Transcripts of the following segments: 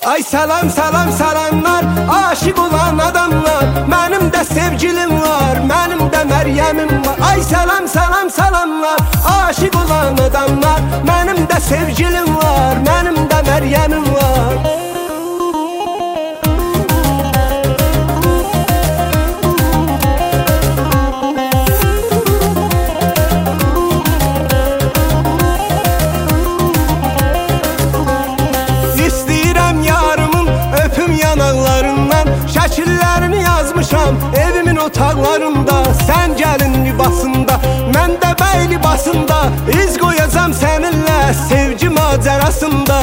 Ay salam salam salamlar, aşık olan adamlar. Benim de sevgilim var, benim de Meryem'im var. Ay salam salam salamlar, aşık olan adamlar. Benim de sevgilim var, benim de Meryem'im var. Şəkillərini yazmışam evimin otaqlarında. Sən gəlin libasında, mən də bəy libasında. İz qoyacam səninlə sevgi macərasında.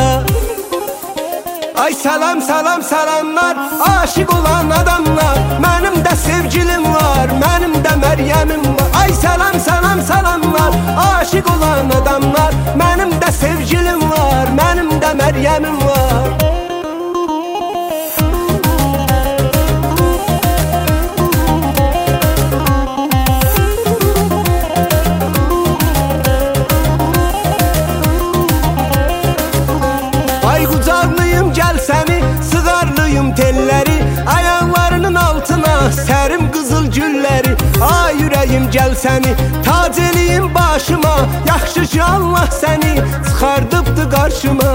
Ay salam salam salamlar, aşık olan adamlar. Mənim də sevgilim var, mənim də Məryəmim var. Ay salam salam salamlar, aşık olan adamlar. Mənim də sevgilim var, mənim də Məryəmim var. Telləri ayaqlarının altına sərim qızıl gülləri. Ay ürəyim gəl səni tac eləyim başıma. Yaxşı ki Allah səni çıxardıbdı qarşıma.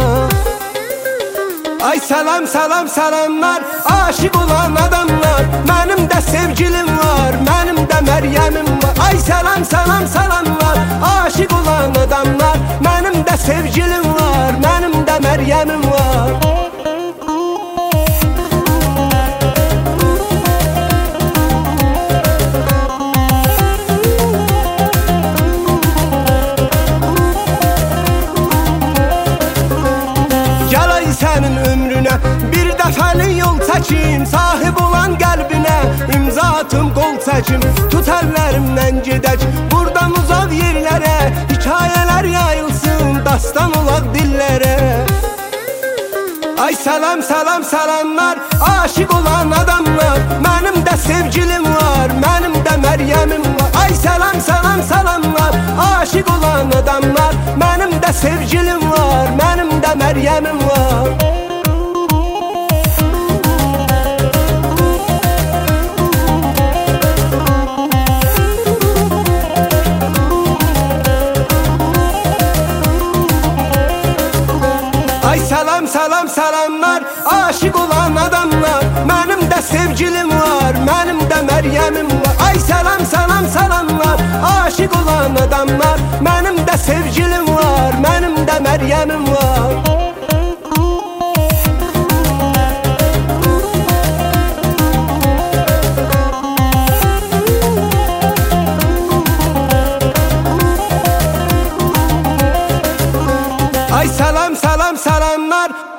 Ay salam salam salamlar, aşık olan adamlar. Mənim də sevgilim var, mənim də Məryəmim var. Ay salam salam salamlar, aşık olan adamlar. Mənim də sevgilim var, mənim də Məryəmim var. Sənin ömrünə bir dəfəli yol çəkim. Sahib olan qəlbinə imza atım, qol çəkim. Tut əllərimdən gedək buradan uzaq yerlərə. Hikayələr yayılsın, dastan olaq dillərə. Ay salam salam salamlar, aşık olan adamlar. Mənim də sevgilim var, mənim də Məryəmim var. Ay salam salam salamlar, aşık olan adamlar. Mənim də sevgilim var, mənim də Məryəmim var. Ay salam salam salamlar, aşık olan adamlar. Mənim də sevgilim var, mənim də Məryəmim var. Ay salam salam salamlar, aşık olan adamlar. Mənim də sevgilim var, mənim də Məryəmim var. Ay salam